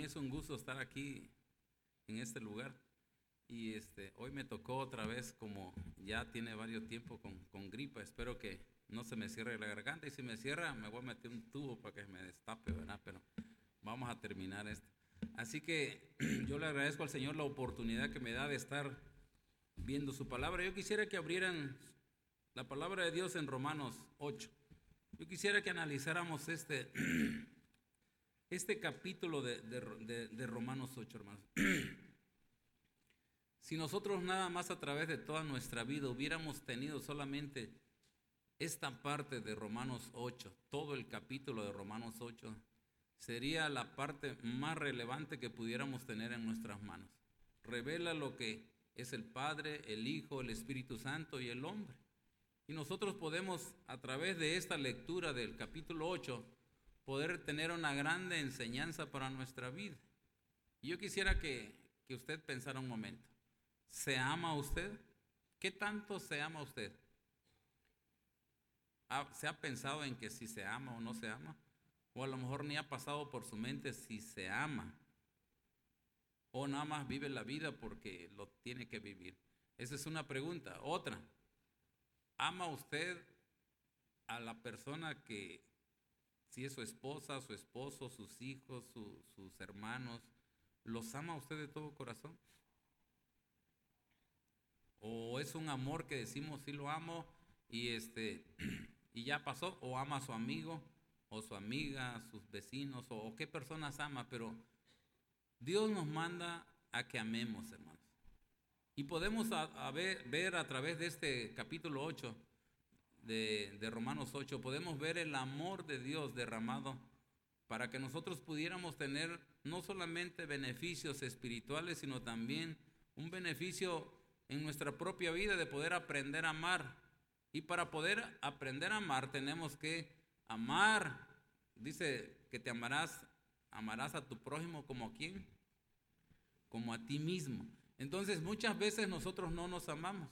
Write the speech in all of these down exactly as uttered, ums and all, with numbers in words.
es un gusto estar aquí en este lugar. Y este, hoy me tocó otra vez, como ya tiene varios tiempos con, con gripa. Espero que no se me cierre la garganta. Y si me cierra, me voy a meter un tubo para que me destape, ¿verdad? Pero vamos a terminar esto. Así que yo le agradezco al Señor la oportunidad que me da de estar viendo su palabra. Yo quisiera que abrieran la palabra de Dios en Romanos ocho. Yo quisiera que analizáramos este, este capítulo de, de, de, de Romanos ocho, hermanos. Si nosotros nada más a través de toda nuestra vida hubiéramos tenido solamente esta parte de Romanos ocho, todo el capítulo de Romanos ocho, sería la parte más relevante que pudiéramos tener en nuestras manos. Revela lo que es el Padre, el Hijo, el Espíritu Santo y el hombre. Y nosotros podemos, a través de esta lectura del capítulo ocho, poder tener una grande enseñanza para nuestra vida. Y yo quisiera que, que usted pensara un momento. ¿Se ama usted? ¿Qué tanto se ama usted? ¿Se ha pensado en que si se ama o no se ama? O a lo mejor ni ha pasado por su mente si se ama. O nada más vive la vida porque lo tiene que vivir. Esa es una pregunta. Otra. ¿Ama usted a la persona que, si es su esposa, su esposo, sus hijos, su, sus hermanos, los ama usted de todo corazón? ¿O es un amor que decimos sí lo amo y, este, y ya pasó? ¿O ama a su amigo o su amiga, a sus vecinos? ¿O, o qué personas ama? Pero Dios nos manda a que amemos, hermanos. Y podemos a, a ver, ver a través de este capítulo ocho de, de Romanos ocho, podemos ver el amor de Dios derramado para que nosotros pudiéramos tener no solamente beneficios espirituales, sino también un beneficio en nuestra propia vida de poder aprender a amar. Y para poder aprender a amar tenemos que amar. Dice que te amarás, amarás a tu prójimo como a quién, como a ti mismo. Entonces muchas veces nosotros no nos amamos.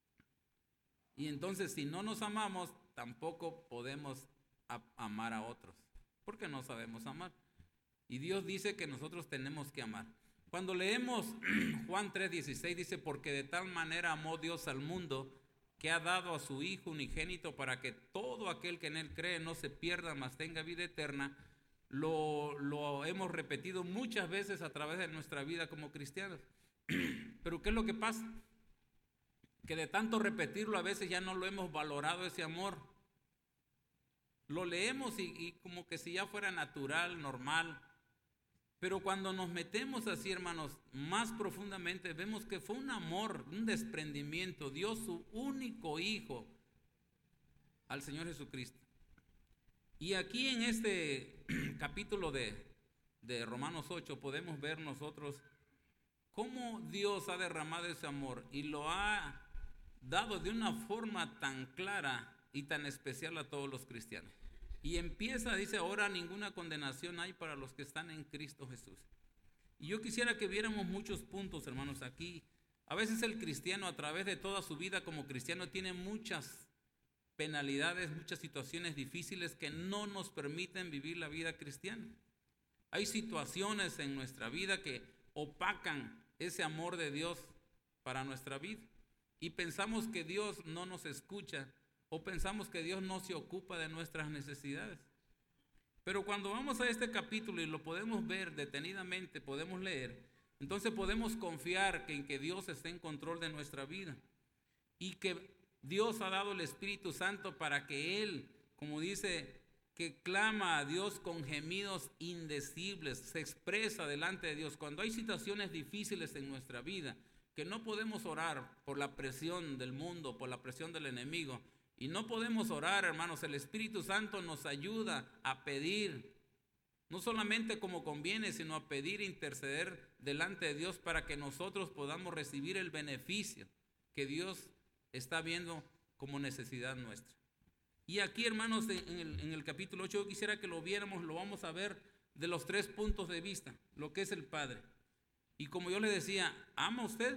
Y entonces si no nos amamos, tampoco podemos amar a otros, porque no sabemos amar. Y Dios dice que nosotros tenemos que amar. Cuando leemos Juan tres dieciséis, dice, porque de tal manera amó Dios al mundo, que ha dado a su Hijo unigénito para que todo aquel que en Él cree no se pierda, mas tenga vida eterna. Lo, lo hemos repetido muchas veces a través de nuestra vida como cristianos. Pero ¿qué es lo que pasa? Que de tanto repetirlo a veces ya no lo hemos valorado ese amor. Lo leemos y, y como que si ya fuera natural, normal. Pero cuando nos metemos así, hermanos, más profundamente, vemos que fue un amor, un desprendimiento. Dio su único Hijo al Señor Jesucristo. Y aquí en este capítulo de, de Romanos ocho podemos ver nosotros cómo Dios ha derramado ese amor y lo ha dado de una forma tan clara y tan especial a todos los cristianos. Y empieza, dice, ahora ninguna condenación hay para los que están en Cristo Jesús. Y yo quisiera que viéramos muchos puntos, hermanos, aquí. A veces el cristiano a través de toda su vida como cristiano tiene muchas penalidades, muchas situaciones difíciles que no nos permiten vivir la vida cristiana. Hay situaciones en nuestra vida que opacan ese amor de Dios para nuestra vida. Y pensamos que Dios no nos escucha o pensamos que Dios no se ocupa de nuestras necesidades. Pero cuando vamos a este capítulo y lo podemos ver detenidamente, podemos leer, entonces podemos confiar que en que Dios está en control de nuestra vida y que Dios ha dado el Espíritu Santo para que Él, como dice, que clama a Dios con gemidos indecibles, se expresa delante de Dios. Cuando hay situaciones difíciles en nuestra vida, que no podemos orar por la presión del mundo, por la presión del enemigo, y no podemos orar, hermanos, el Espíritu Santo nos ayuda a pedir, no solamente como conviene, sino a pedir e interceder delante de Dios para que nosotros podamos recibir el beneficio que Dios está viendo como necesidad nuestra. Y aquí, hermanos, en el, en el capítulo ocho, yo quisiera que lo viéramos, lo vamos a ver de los tres puntos de vista, lo que es el Padre. Y como yo le decía, ¿ama usted?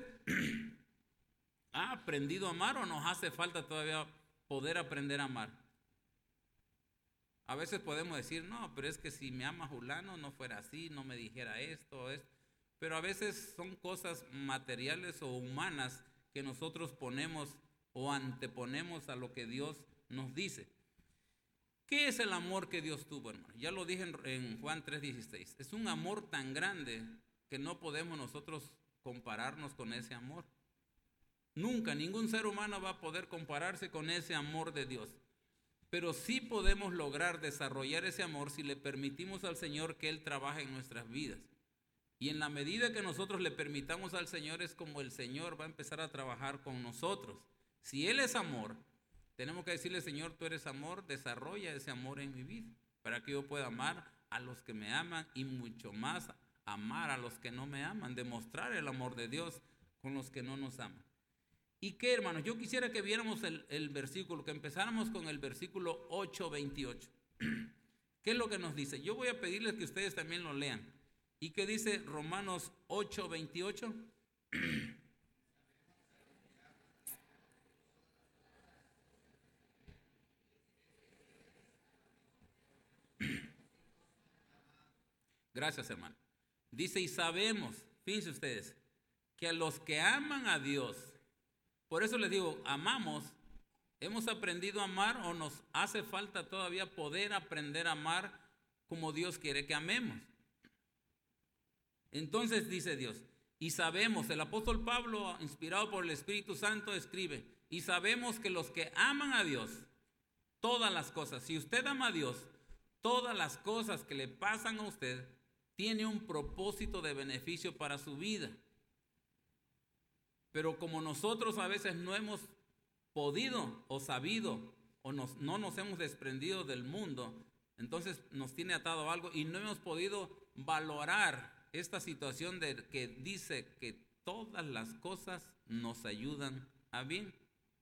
¿Ha aprendido a amar o nos hace falta todavía poder aprender a amar? A veces podemos decir, no, pero es que si me ama fulano no fuera así, no me dijera esto o esto. Pero a veces son cosas materiales o humanas que nosotros ponemos o anteponemos a lo que Dios nos dice. ¿Qué es el amor que Dios tuvo, hermano? Ya lo dije en, en Juan tres dieciséis. Es un amor tan grande que no podemos nosotros compararnos con ese amor. Nunca, ningún ser humano va a poder compararse con ese amor de Dios. Pero sí podemos lograr desarrollar ese amor si le permitimos al Señor que Él trabaje en nuestras vidas. Y en la medida que nosotros le permitamos al Señor, es como el Señor va a empezar a trabajar con nosotros. Si Él es amor, tenemos que decirle, Señor, tú eres amor, desarrolla ese amor en mi vida, para que yo pueda amar a los que me aman y mucho más amar a los que no me aman, demostrar el amor de Dios con los que no nos aman. ¿Y qué, hermanos? Yo quisiera que viéramos el, el versículo, que empezáramos con el versículo ocho veintiocho. ¿Qué es lo que nos dice? Yo voy a pedirles que ustedes también lo lean. ¿Y qué dice Romanos ocho veintiocho? Gracias, hermano. Dice, y sabemos, fíjense ustedes, que a los que aman a Dios, por eso les digo, amamos, hemos aprendido a amar o nos hace falta todavía poder aprender a amar como Dios quiere que amemos. Entonces dice Dios, y sabemos, el apóstol Pablo, inspirado por el Espíritu Santo, escribe, y sabemos que los que aman a Dios, todas las cosas, si usted ama a Dios, todas las cosas que le pasan a usted, tiene un propósito de beneficio para su vida. Pero como nosotros a veces no hemos podido o sabido o nos, no nos hemos desprendido del mundo, entonces nos tiene atado algo y no hemos podido valorar esta situación de que dice que todas las cosas nos ayudan a bien.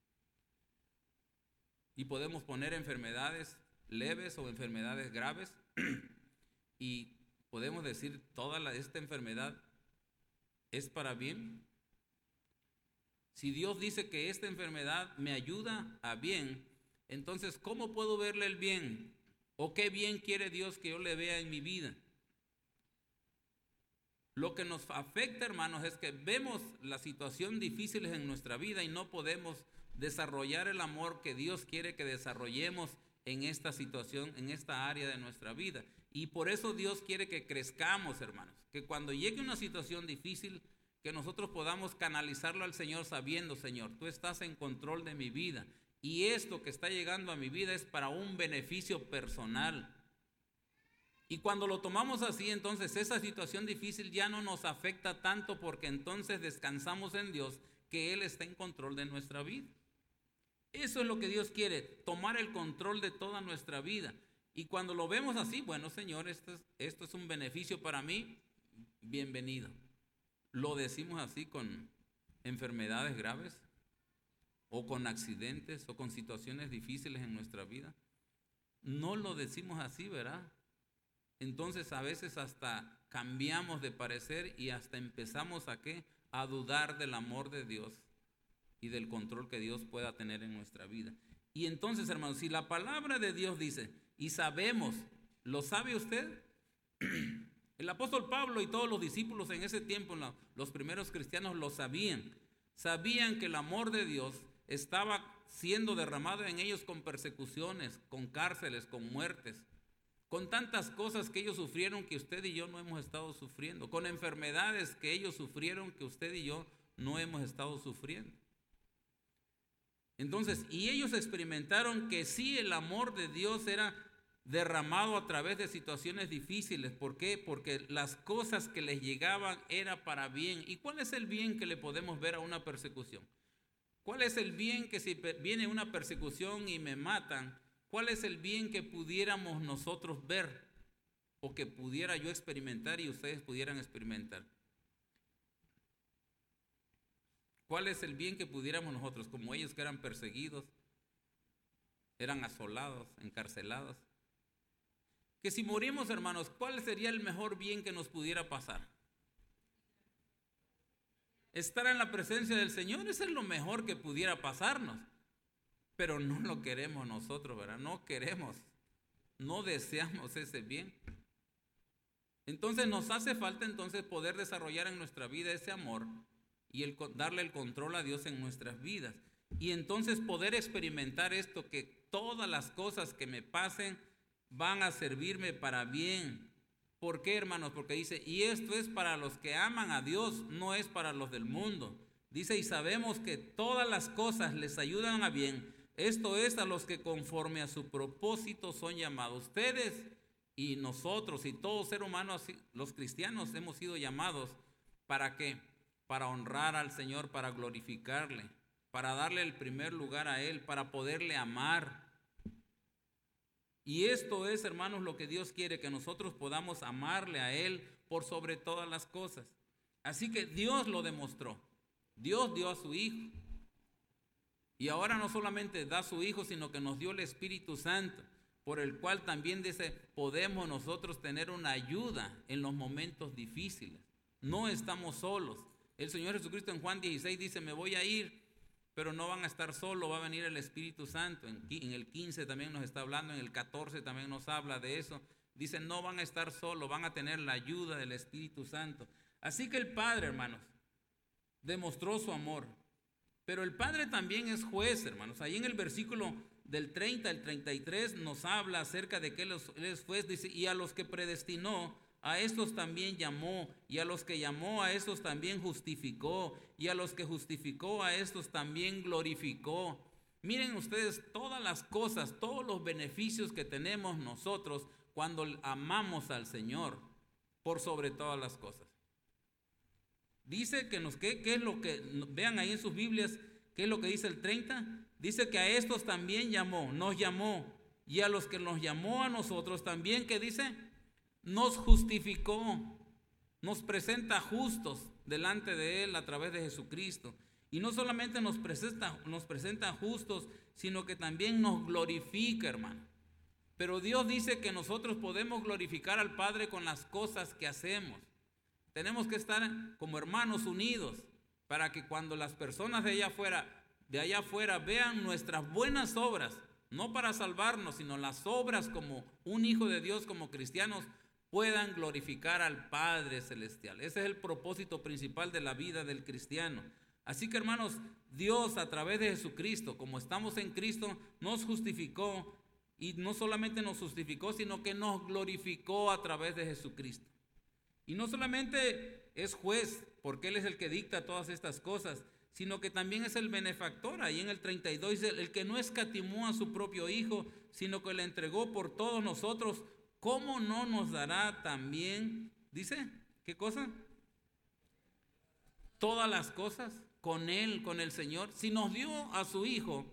Y podemos poner enfermedades leves o enfermedades graves y podemos decir toda la, esta enfermedad es para bien. Si Dios dice que esta enfermedad me ayuda a bien, entonces ¿cómo puedo verle el bien? ¿O qué bien quiere Dios que yo le vea en mi vida? Lo que nos afecta, hermanos, es que vemos la situación difíciles en nuestra vida y no podemos desarrollar el amor que Dios quiere que desarrollemos en esta situación, en esta área de nuestra vida. Y por eso Dios quiere que crezcamos, hermanos, que cuando llegue una situación difícil, que nosotros podamos canalizarlo al Señor sabiendo, Señor, tú estás en control de mi vida y esto que está llegando a mi vida es para un beneficio personal. Y cuando lo tomamos así, entonces esa situación difícil ya no nos afecta tanto porque entonces descansamos en Dios, que Él está en control de nuestra vida. Eso es lo que Dios quiere, tomar el control de toda nuestra vida. Y cuando lo vemos así, bueno, Señor, esto es, esto es un beneficio para mí, bienvenido. Lo decimos así con enfermedades graves o con accidentes o con situaciones difíciles en nuestra vida. No lo decimos así, ¿verdad? Entonces a veces hasta cambiamos de parecer y hasta empezamos a ¿qué? A dudar del amor de Dios y del control que Dios pueda tener en nuestra vida. Y entonces, hermanos, si la palabra de Dios dice, y sabemos, ¿lo sabe usted? El apóstol Pablo y todos los discípulos en ese tiempo, los primeros cristianos lo sabían. Sabían que el amor de Dios estaba siendo derramado en ellos con persecuciones, con cárceles, con muertes, con tantas cosas que ellos sufrieron que usted y yo no hemos estado sufriendo, con enfermedades que ellos sufrieron que usted y yo no hemos estado sufriendo. Entonces, y ellos experimentaron que sí, el amor de Dios era derramado a través de situaciones difíciles. ¿Por qué? Porque las cosas que les llegaban era para bien. ¿Y cuál es el bien que le podemos ver a una persecución? ¿Cuál es el bien que si viene una persecución y me matan, cuál es el bien que pudiéramos nosotros ver o que pudiera yo experimentar y ustedes pudieran experimentar? ¿Cuál es el bien que pudiéramos nosotros, como ellos que eran perseguidos, eran asolados, encarcelados? Que si morimos, hermanos, ¿cuál sería el mejor bien que nos pudiera pasar? Estar en la presencia del Señor, eso es lo mejor que pudiera pasarnos. Pero no lo queremos nosotros, ¿verdad? No queremos. no deseamos ese bien. Entonces nos hace falta entonces poder desarrollar en nuestra vida ese amor y el, darle el control a Dios en nuestras vidas. Y entonces poder experimentar esto, que todas las cosas que me pasen van a servirme para bien. ¿Por qué, hermanos? Porque dice, y esto es para los que aman a Dios, no es para los del mundo. Dice, y sabemos que todas las cosas les ayudan a bien. Esto es a los que conforme a su propósito son llamados. Ustedes y nosotros y todo ser humano, los cristianos, hemos sido llamados ¿para qué? Para honrar al Señor, para glorificarle, para darle el primer lugar a Él, para poderle amar. Y esto es, hermanos, lo que Dios quiere, que nosotros podamos amarle a Él por sobre todas las cosas. Así que Dios lo demostró. Dios dio a su Hijo. Y ahora no solamente da a su Hijo, sino que nos dio el Espíritu Santo, por el cual también dice, podemos nosotros tener una ayuda en los momentos difíciles. No estamos solos. El Señor Jesucristo en Juan dieciséis dice, me voy a ir, pero no van a estar solos, va a venir el Espíritu Santo. En, en el quince también nos está hablando, en el catorce también nos habla de eso. Dice, no van a estar solos, van a tener la ayuda del Espíritu Santo. Así que el Padre, hermanos, demostró su amor. Pero el Padre también es juez, hermanos. Ahí en el versículo del treinta al treinta y tres nos habla acerca de que Él es juez. Dice, y a los que predestinó, a estos también llamó, y a los que llamó, a estos también justificó, y a los que justificó, a estos también glorificó. Miren ustedes todas las cosas, todos los beneficios que tenemos nosotros cuando amamos al Señor por sobre todas las cosas. Dice que nos, ¿qué, qué es lo que, vean ahí en sus Biblias, qué es lo que dice el treinta? Dice que a estos también llamó, nos llamó, y a los que nos llamó a nosotros también, ¿qué dice? Nos justificó, nos presenta justos delante de Él a través de Jesucristo. Y no solamente nos presenta, nos presenta justos, sino que también nos glorifica, hermano. Pero Dios dice que nosotros podemos glorificar al Padre con las cosas que hacemos. Tenemos que estar como hermanos unidos para que cuando las personas de allá afuera, de allá afuera vean nuestras buenas obras, no para salvarnos, sino las obras como un hijo de Dios, como cristianos, puedan glorificar al Padre Celestial. Ese es el propósito principal de la vida del cristiano. Así que, hermanos, Dios a través de Jesucristo, como estamos en Cristo, nos justificó, y no solamente nos justificó, sino que nos glorificó a través de Jesucristo. Y no solamente es juez, porque Él es el que dicta todas estas cosas, sino que también es el benefactor. Ahí en el treinta y dos dice, el que no escatimó a su propio Hijo, sino que le entregó por todos nosotros, ¿cómo no nos dará también, dice, qué cosa? Todas las cosas con Él, con el Señor. Si nos dio a su Hijo,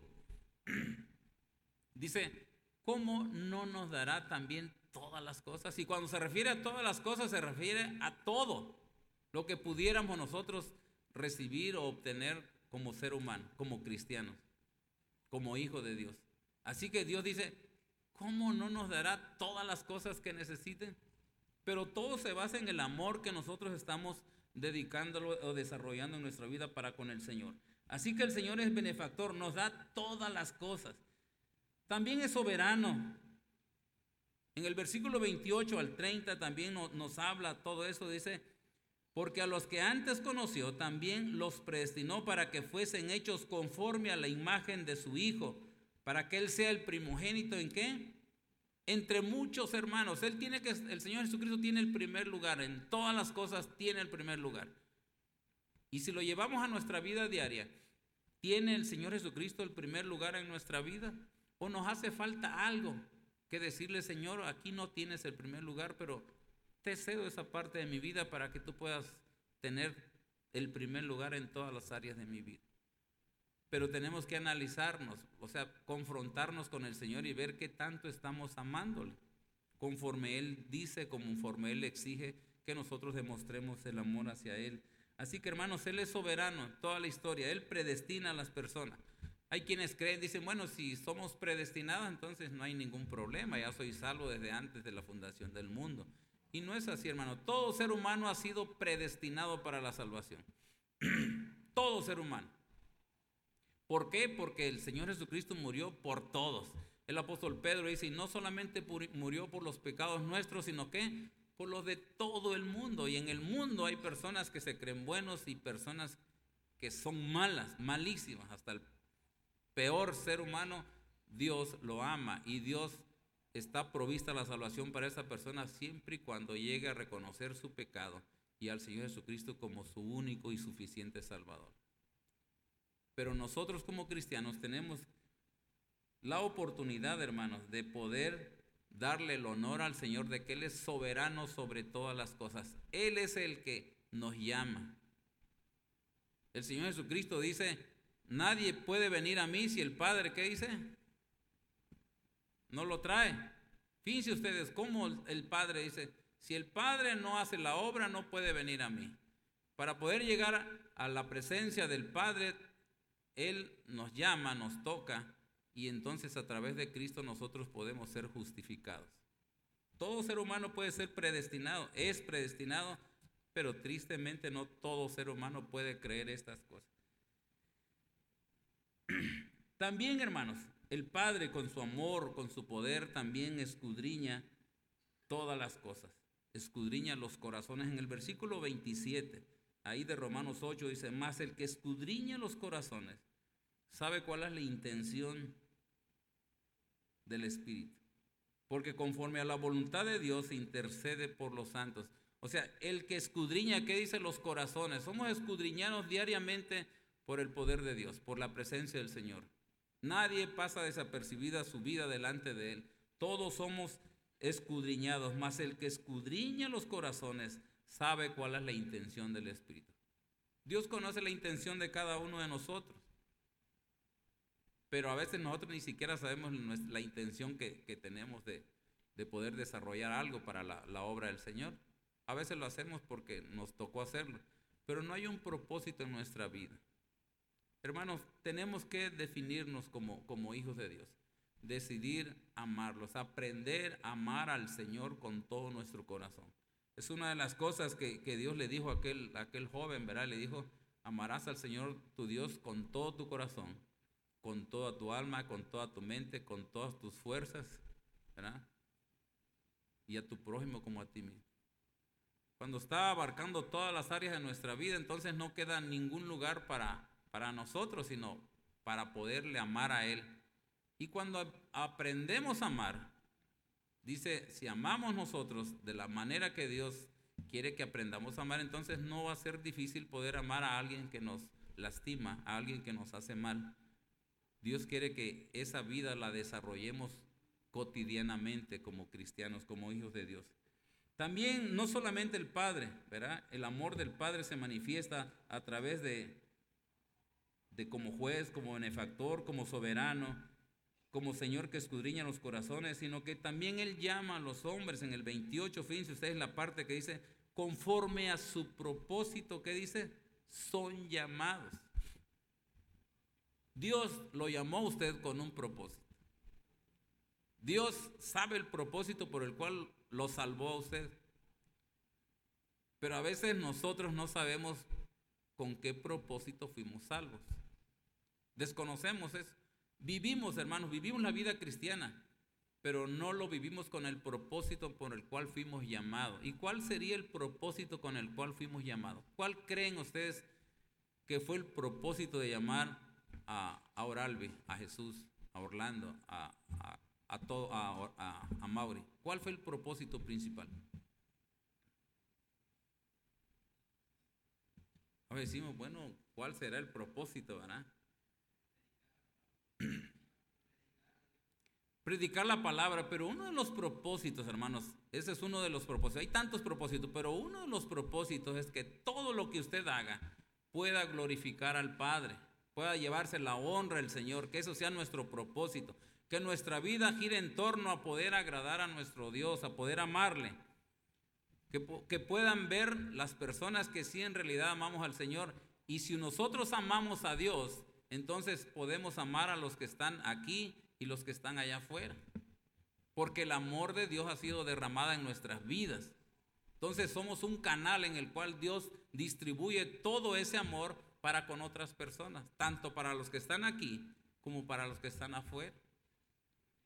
dice, ¿cómo no nos dará también todas las cosas? Y cuando se refiere a todas las cosas, se refiere a todo lo que pudiéramos nosotros recibir o obtener como ser humano, como cristianos, como hijo de Dios. Así que Dios dice, ¿cómo no nos dará todas las cosas que necesiten? Pero todo se basa en el amor que nosotros estamos dedicándolo o desarrollando en nuestra vida para con el Señor. Así que el Señor es benefactor, nos da todas las cosas. También es soberano. En el versículo veintiocho al treinta también nos, nos habla todo eso. Dice, porque a los que antes conoció también los predestinó para que fuesen hechos conforme a la imagen de su Hijo, para que Él sea el primogénito ¿en qué? Entre muchos hermanos. Él tiene que, el Señor Jesucristo tiene el primer lugar, en todas las cosas tiene el primer lugar. Y si lo llevamos a nuestra vida diaria, ¿tiene el Señor Jesucristo el primer lugar en nuestra vida? ¿O nos hace falta algo que decirle, Señor, aquí no tienes el primer lugar, pero te cedo esa parte de mi vida para que tú puedas tener el primer lugar en todas las áreas de mi vida? Pero tenemos que analizarnos, o sea, confrontarnos con el Señor y ver qué tanto estamos amándole, conforme Él dice, conforme Él exige que nosotros demostremos el amor hacia Él. Así que, hermanos, Él es soberano en toda la historia, Él predestina a las personas. Hay quienes creen, dicen, bueno, si somos predestinados, entonces no hay ningún problema, ya soy salvo desde antes de la fundación del mundo. Y no es así, hermano. Todo ser humano ha sido predestinado para la salvación. Todo ser humano. ¿Por qué? Porque el Señor Jesucristo murió por todos. El apóstol Pedro dice, y no solamente murió por los pecados nuestros, sino que por los de todo el mundo. Y en el mundo hay personas que se creen buenos y personas que son malas, malísimas. Hasta el peor ser humano, Dios lo ama y Dios está provista la salvación para esa persona siempre y cuando llegue a reconocer su pecado y al Señor Jesucristo como su único y suficiente Salvador. Pero nosotros como cristianos tenemos la oportunidad, hermanos, de poder darle el honor al Señor, de que Él es soberano sobre todas las cosas. Él es el que nos llama. El Señor Jesucristo dice, nadie puede venir a mí si el Padre, ¿qué dice? No lo trae. Fíjense ustedes cómo el Padre dice, si el Padre no hace la obra, no puede venir a mí. Para poder llegar a la presencia del Padre, Él nos llama, nos toca, y entonces a través de Cristo nosotros podemos ser justificados. Todo ser humano puede ser predestinado, es predestinado, pero tristemente no todo ser humano puede creer estas cosas. También, hermanos, el Padre con su amor, con su poder, también escudriña todas las cosas. Escudriña los corazones. En el versículo veintisiete, ahí de Romanos ocho, dice, más el que escudriña los corazones, sabe cuál es la intención del Espíritu. Porque conforme a la voluntad de Dios intercede por los santos. O sea, el que escudriña, ¿qué dice los corazones? Somos escudriñados diariamente por el poder de Dios, por la presencia del Señor. Nadie pasa desapercibida su vida delante de Él. Todos somos escudriñados, mas el que escudriña los corazones sabe cuál es la intención del Espíritu. Dios conoce la intención de cada uno de nosotros, pero a veces nosotros ni siquiera sabemos la intención que, que tenemos de, de poder desarrollar algo para la, la obra del Señor. A veces lo hacemos porque nos tocó hacerlo, pero no hay un propósito en nuestra vida. Hermanos, tenemos que definirnos como, como hijos de Dios, decidir amarlos, aprender a amar al Señor con todo nuestro corazón. Es una de las cosas que, que Dios le dijo a aquel, a aquel joven, ¿verdad? Le dijo, amarás al Señor tu Dios con todo tu corazón, con toda tu alma, con toda tu mente, con todas tus fuerzas, ¿verdad? Y a tu prójimo como a ti mismo. Cuando está abarcando todas las áreas de nuestra vida, entonces no queda ningún lugar para para nosotros, sino para poderle amar a Él. Y cuando aprendemos a amar, dice, si amamos nosotros de la manera que Dios quiere que aprendamos a amar, entonces no va a ser difícil poder amar a alguien que nos lastima, a alguien que nos hace mal. Dios quiere que esa vida la desarrollemos cotidianamente como cristianos, como hijos de Dios. También no solamente el Padre, ¿verdad? El amor del Padre se manifiesta a través de de como juez, como benefactor, como soberano, como Señor que escudriña los corazones, sino que también Él llama a los hombres. En el veintiocho, fíjense ustedes la parte que dice, conforme a su propósito, ¿qué dice? Son llamados. Dios lo llamó a usted con un propósito. Dios sabe el propósito por el cual lo salvó a usted. Pero a veces nosotros no sabemos con qué propósito fuimos salvos. Desconocemos eso. Vivimos, hermanos, vivimos la vida cristiana, pero no lo vivimos con el propósito por el cual fuimos llamados. ¿Y cuál sería el propósito con el cual fuimos llamados? ¿Cuál creen ustedes que fue el propósito de llamar a, a Oralbi, a Jesús, a Orlando, a, a, a, todo, a, a, a Mauri? ¿Cuál fue el propósito principal? Ahora decimos, bueno, ¿cuál será el propósito, verdad? Predicar la palabra, pero uno de los propósitos, hermanos, ese es uno de los propósitos. Hay tantos propósitos, pero uno de los propósitos es que todo lo que usted haga pueda glorificar al Padre, pueda llevarse la honra al Señor, que eso sea nuestro propósito, que nuestra vida gire en torno a poder agradar a nuestro Dios, a poder amarle. Que, que puedan ver las personas que sí en realidad amamos al Señor. Y si nosotros amamos a Dios, entonces podemos amar a los que están aquí y los que están allá afuera. Porque el amor de Dios ha sido derramado en nuestras vidas. Entonces somos un canal en el cual Dios distribuye todo ese amor para con otras personas, tanto para los que están aquí como para los que están afuera.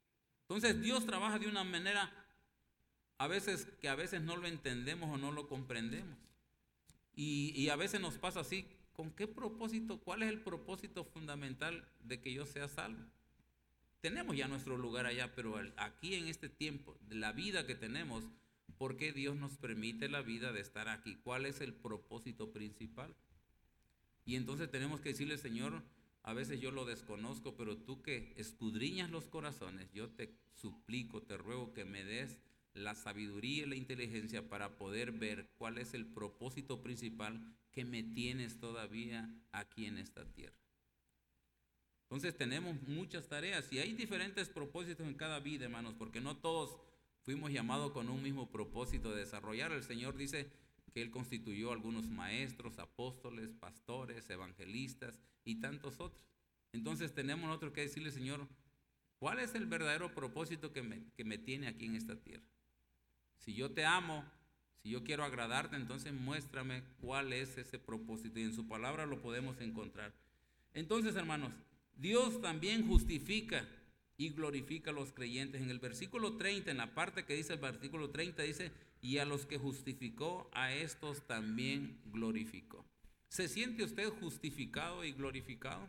Entonces Dios trabaja de una manera a veces que a veces no lo entendemos o no lo comprendemos. Y, y a veces nos pasa así, ¿con qué propósito? ¿Cuál es el propósito fundamental de que yo sea salvo? Tenemos ya nuestro lugar allá, pero aquí en este tiempo, de la vida que tenemos, ¿por qué Dios nos permite la vida de estar aquí? ¿Cuál es el propósito principal? Y entonces tenemos que decirle, Señor, a veces yo lo desconozco, pero tú que escudriñas los corazones, yo te suplico, te ruego que me des la sabiduría y la inteligencia para poder ver cuál es el propósito principal que me tienes todavía aquí en esta tierra. Entonces tenemos muchas tareas y hay diferentes propósitos en cada vida, hermanos, porque no todos fuimos llamados con un mismo propósito de desarrollar. El Señor dice que Él constituyó algunos maestros, apóstoles, pastores, evangelistas y tantos otros. Entonces tenemos nosotros que decirle, Señor, ¿cuál es el verdadero propósito que me, que me tiene aquí en esta tierra? Si yo te amo, si yo quiero agradarte, entonces muéstrame cuál es ese propósito. Y en su palabra lo podemos encontrar. Entonces, hermanos, Dios también justifica y glorifica a los creyentes. En el versículo treinta, en la parte que dice el versículo treinta, dice, y a los que justificó, a estos también glorificó. ¿Se siente usted justificado y glorificado?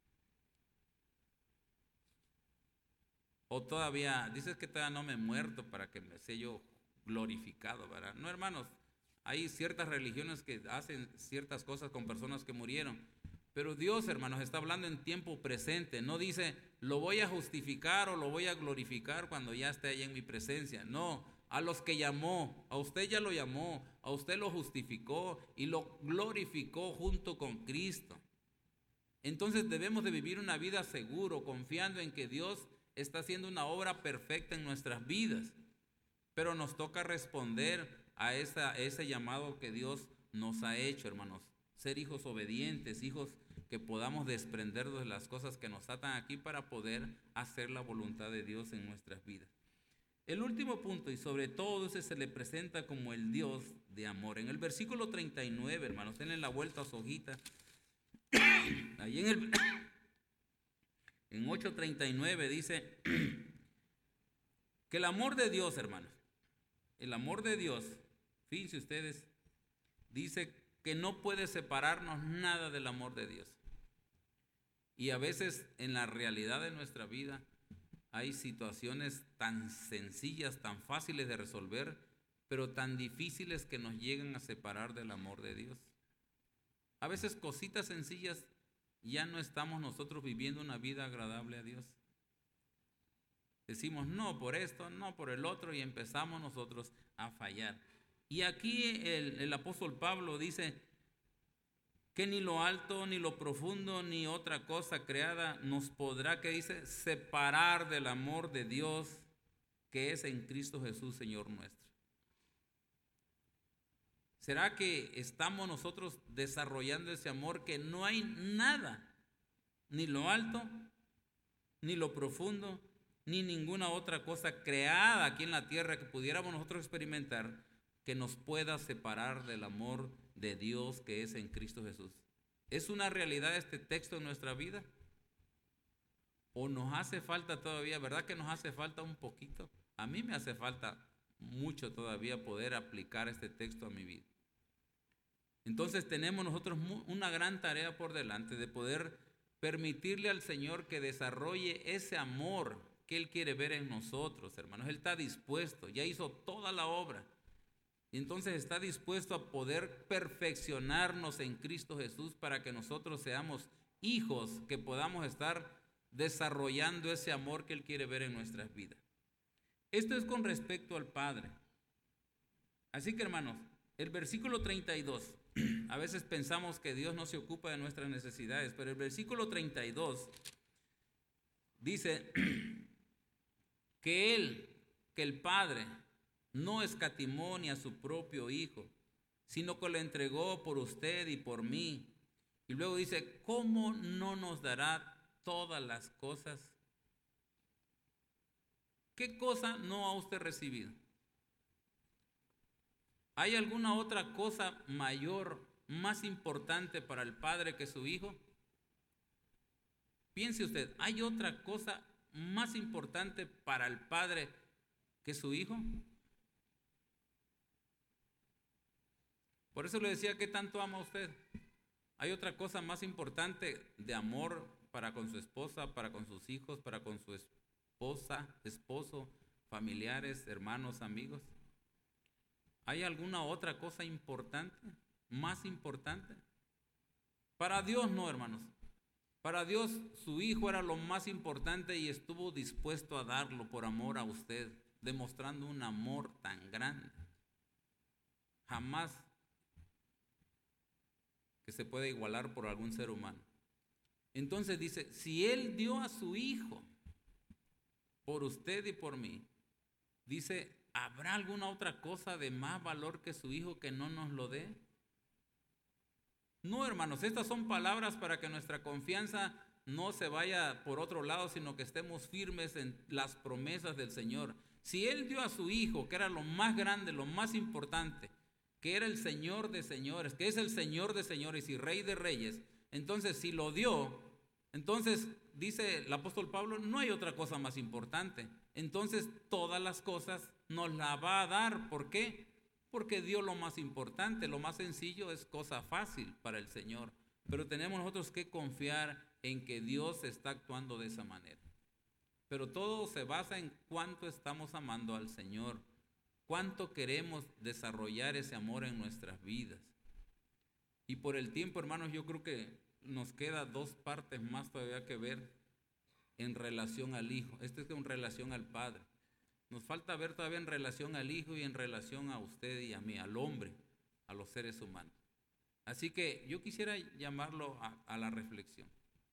O todavía, dices que todavía no me he muerto para que me sea yo glorificado, ¿verdad? No, hermanos, hay ciertas religiones que hacen ciertas cosas con personas que murieron, pero Dios, hermanos, está hablando en tiempo presente. No dice, lo voy a justificar o lo voy a glorificar cuando ya esté ahí en mi presencia. No, a los que llamó, a usted ya lo llamó, a usted lo justificó y lo glorificó junto con Cristo. Entonces debemos de vivir una vida seguro, confiando en que Dios está haciendo una obra perfecta en nuestras vidas. Pero nos toca responder a esa, ese llamado que Dios nos ha hecho, hermanos. Ser hijos obedientes, hijos que podamos desprendernos de las cosas que nos atan aquí para poder hacer la voluntad de Dios en nuestras vidas. El último punto, y sobre todo ese se le presenta como el Dios de amor. En el versículo treinta y nueve, hermanos, denle la vuelta a su hojita. Ahí en el en ocho treinta y nueve dice que el amor de Dios, hermanos, el amor de Dios, fíjense ustedes, dice que no puede separarnos nada del amor de Dios. Y a veces en la realidad de nuestra vida hay situaciones tan sencillas, tan fáciles de resolver, pero tan difíciles que nos llegan a separar del amor de Dios. A veces cositas sencillas, ya no estamos nosotros viviendo una vida agradable a Dios. Decimos no por esto, no por el otro, y empezamos nosotros a fallar. Y aquí el, el apóstol Pablo dice que ni lo alto, ni lo profundo, ni otra cosa creada nos podrá, que dice, separar del amor de Dios que es en Cristo Jesús, Señor nuestro. ¿Será que estamos nosotros desarrollando ese amor que no hay nada, ni lo alto, ni lo profundo, ni ninguna otra cosa creada aquí en la tierra que pudiéramos nosotros experimentar que nos pueda separar del amor de Dios que es en Cristo Jesús? ¿Es una realidad este texto en nuestra vida? ¿O nos hace falta todavía? ¿Verdad que nos hace falta un poquito? A mí me hace falta mucho todavía poder aplicar este texto a mi vida. Entonces tenemos nosotros una gran tarea por delante de poder permitirle al Señor que desarrolle ese amor que Él quiere ver en nosotros, hermanos. Él está dispuesto, ya hizo toda la obra. Y entonces está dispuesto a poder perfeccionarnos en Cristo Jesús para que nosotros seamos hijos que podamos estar desarrollando ese amor que Él quiere ver en nuestras vidas. Esto es con respecto al Padre. Así que, hermanos, el versículo treinta y dos, a veces pensamos que Dios no se ocupa de nuestras necesidades, pero el versículo treinta y dos dice que Él, que el Padre, no escatimó ni a su propio Hijo, sino que lo entregó por usted y por mí. Y luego dice, ¿cómo no nos dará todas las cosas? ¿Qué cosa no ha usted recibido? ¿Hay alguna otra cosa mayor, más importante para el Padre que su Hijo? Piense usted, ¿hay otra cosa más importante para el padre que su hijo? Por eso le decía, ¿qué tanto ama usted? ¿Hay otra cosa más importante de amor para con su esposa, para con sus hijos, para con su esposa, esposo, familiares, hermanos, amigos? ¿Hay alguna otra cosa importante, más importante? Para Dios no, hermanos. Para Dios su hijo era lo más importante y estuvo dispuesto a darlo por amor a usted, demostrando un amor tan grande. Jamás que se pueda igualar por algún ser humano. Entonces dice, si Él dio a su hijo por usted y por mí, dice, ¿habrá alguna otra cosa de más valor que su hijo que no nos lo dé? No, hermanos, estas son palabras para que nuestra confianza no se vaya por otro lado, sino que estemos firmes en las promesas del Señor. Si Él dio a su hijo, que era lo más grande, lo más importante, que era el Señor de señores, que es el Señor de señores y Rey de reyes, entonces si lo dio, entonces dice el apóstol Pablo, no hay otra cosa más importante. Entonces todas las cosas nos la va a dar. ¿Por qué? Porque dio lo más importante. Lo más sencillo es cosa fácil para el Señor, pero tenemos nosotros que confiar en que Dios está actuando de esa manera. Pero todo se basa en cuánto estamos amando al Señor, cuánto queremos desarrollar ese amor en nuestras vidas. Y por el tiempo, hermanos, yo creo que nos queda dos partes más todavía que ver en relación al Hijo. Este es en relación al Padre. Nos falta ver todavía en relación al Hijo y en relación a usted y a mí, al hombre, a los seres humanos. Así que yo quisiera llamarlo a, a la reflexión.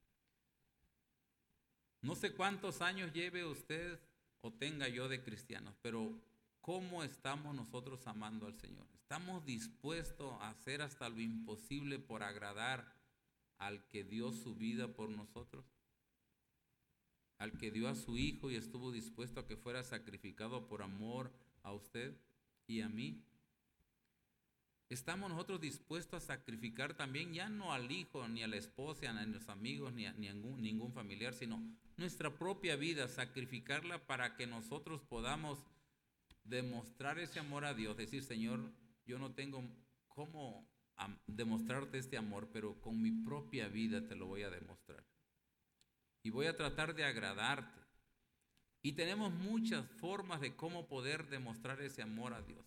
No sé cuántos años lleve usted o tenga yo de cristianos, pero ¿cómo estamos nosotros amando al Señor? ¿Estamos dispuestos a hacer hasta lo imposible por agradar al que dio su vida por nosotros? Al que dio a su hijo y estuvo dispuesto a que fuera sacrificado por amor a usted y a mí. ¿Estamos nosotros dispuestos a sacrificar también ya no al hijo, ni a la esposa, ni a los amigos, ni a, ni a ningún, ningún familiar, sino nuestra propia vida, sacrificarla para que nosotros podamos demostrar ese amor a Dios? Decir, Señor, yo no tengo cómo demostrarte este amor, pero con mi propia vida te lo voy a demostrar. Y voy a tratar de agradarte. Y tenemos muchas formas de cómo poder demostrar ese amor a Dios.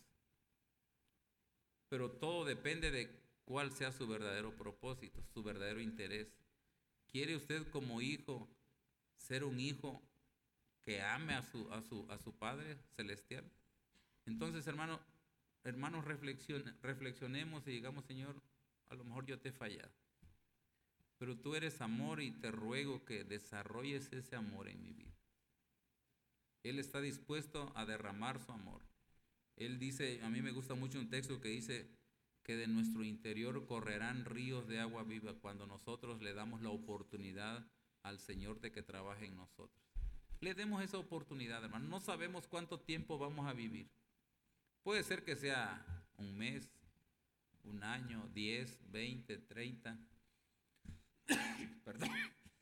Pero todo depende de cuál sea su verdadero propósito, su verdadero interés. ¿Quiere usted como hijo ser un hijo que ame a su, a su, a su Padre celestial? Entonces, hermano, hermanos, reflexione, reflexionemos y digamos, Señor, a lo mejor yo te he fallado. Pero tú eres amor y te ruego que desarrolles ese amor en mi vida. Él está dispuesto a derramar su amor. Él dice, a mí me gusta mucho un texto que dice que de nuestro interior correrán ríos de agua viva cuando nosotros le damos la oportunidad al Señor de que trabaje en nosotros. Le demos esa oportunidad, hermano. No sabemos cuánto tiempo vamos a vivir. Puede ser que sea un mes, un año, diez, veinte, treinta. Perdón,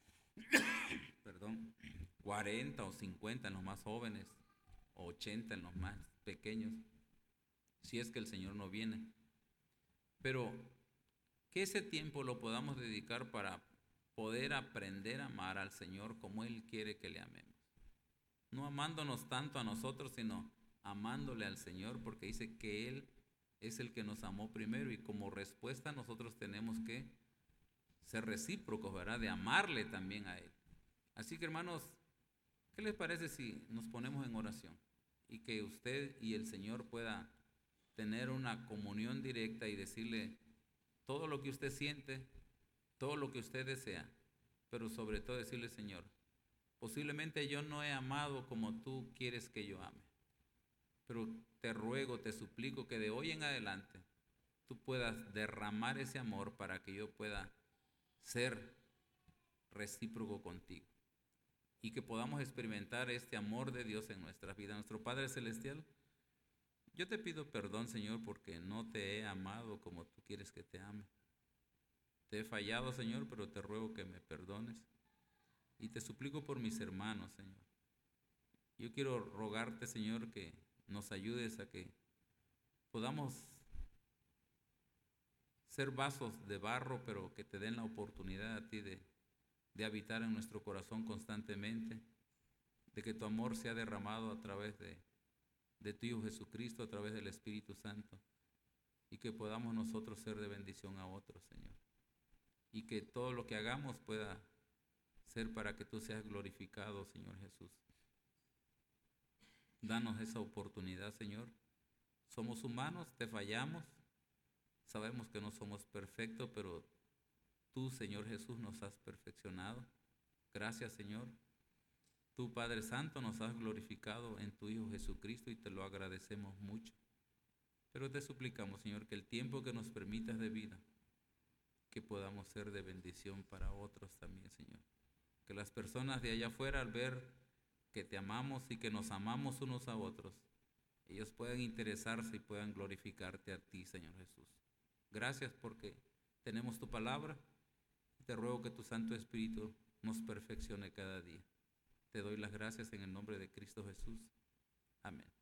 perdón, cuarenta o cincuenta en los más jóvenes, o ochenta en los más pequeños, si es que el Señor no viene. Pero que ese tiempo lo podamos dedicar para poder aprender a amar al Señor como Él quiere que le amemos. No amándonos tanto a nosotros, sino amándole al Señor, porque dice que Él es el que nos amó primero y como respuesta nosotros tenemos que ser recíprocos, ¿verdad? De amarle también a Él. Así que, hermanos, ¿qué les parece si nos ponemos en oración? Y que usted y el Señor pueda tener una comunión directa y decirle todo lo que usted siente, todo lo que usted desea, pero sobre todo decirle, Señor, posiblemente yo no he amado como tú quieres que yo ame, pero te ruego, te suplico que de hoy en adelante tú puedas derramar ese amor para que yo pueda ser recíproco contigo y que podamos experimentar este amor de Dios en nuestras vidas. Nuestro Padre Celestial, yo te pido perdón, Señor, porque no te he amado como tú quieres que te ame. Te he fallado, Señor, pero te ruego que me perdones. Y te suplico por mis hermanos, Señor. Yo quiero rogarte, Señor, que nos ayudes a que podamos ser vasos de barro, pero que te den la oportunidad a ti de, de habitar en nuestro corazón constantemente, de que tu amor sea derramado a través de, de tu Hijo Jesucristo, a través del Espíritu Santo, y que podamos nosotros ser de bendición a otros, Señor. Y que todo lo que hagamos pueda ser para que tú seas glorificado, Señor Jesús. Danos esa oportunidad, Señor. Somos humanos, te fallamos. Sabemos que no somos perfectos, pero tú, Señor Jesús, nos has perfeccionado. Gracias, Señor. Tú, Padre Santo, nos has glorificado en tu Hijo Jesucristo y te lo agradecemos mucho. Pero te suplicamos, Señor, que el tiempo que nos permitas de vida, que podamos ser de bendición para otros también, Señor. Que las personas de allá afuera, al ver que te amamos y que nos amamos unos a otros, ellos puedan interesarse y puedan glorificarte a ti, Señor Jesús. Gracias porque tenemos tu palabra. Te ruego que tu Santo Espíritu nos perfeccione cada día. Te doy las gracias en el nombre de Cristo Jesús. Amén.